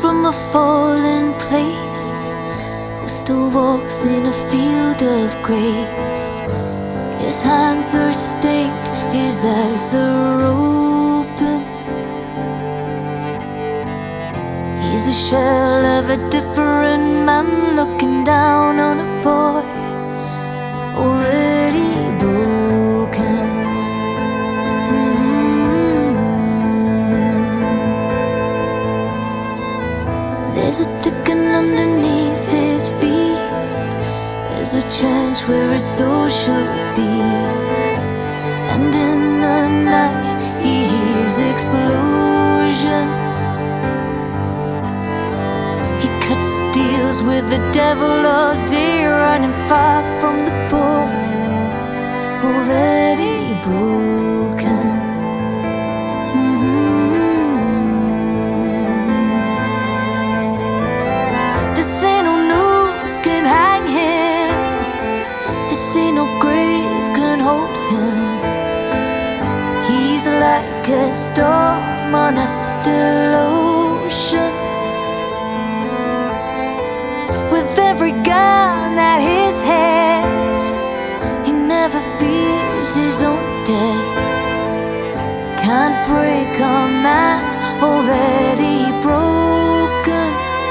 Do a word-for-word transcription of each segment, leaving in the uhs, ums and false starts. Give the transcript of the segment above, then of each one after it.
from a fallen place, who still walks in a field of grace. His hands are stained, his eyes are open. He's a shell of a different man, looking down on a boy already broken. There's a ticking underneath his feet. There's a trench where his soul should be. And in the night he hears explosions. He cuts deals with the devil all day, running far from the boy already broken. Like a storm on a still ocean, with every gun at his head, he never fears his own death. Can't break a man already broken.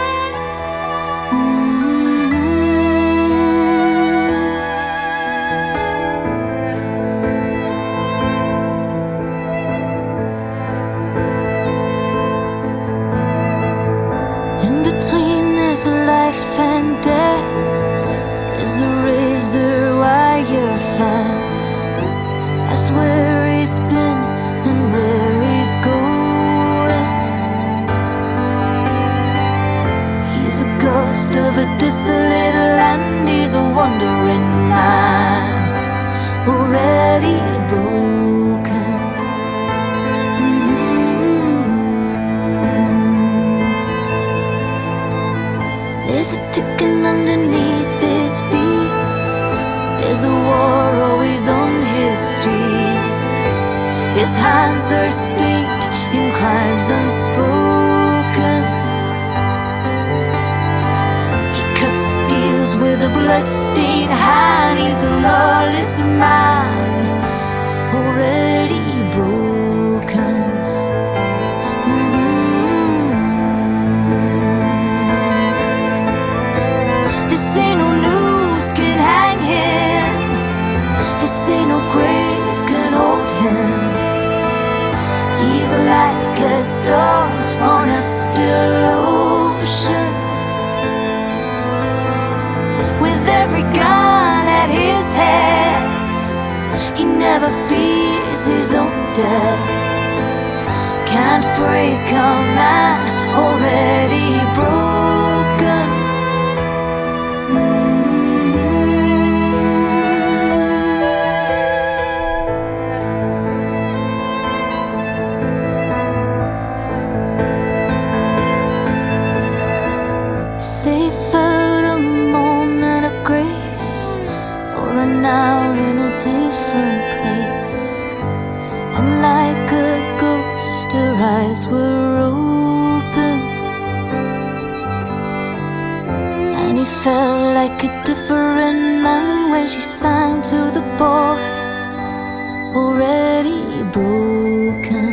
Life and death, there's a razor wire fence. That's where he's been and where he's going. He's a ghost of a desolate land. He's a wandering man already broken. There's a ticking underneath his feet. There's a war always on his streets. His hands are stained in crimes unspoken. He cuts deals with a bloodstained hand. He's a lawless man already broken. This ain't no noose can hang him. This ain't no grave can hold him. He's like a storm on a still ocean, with every gun at his head, he never fears his own death. Can't break a man already broken. An hour in a different place, and like a ghost her eyes were open, and he felt like a different man when she sang to the boy already broken.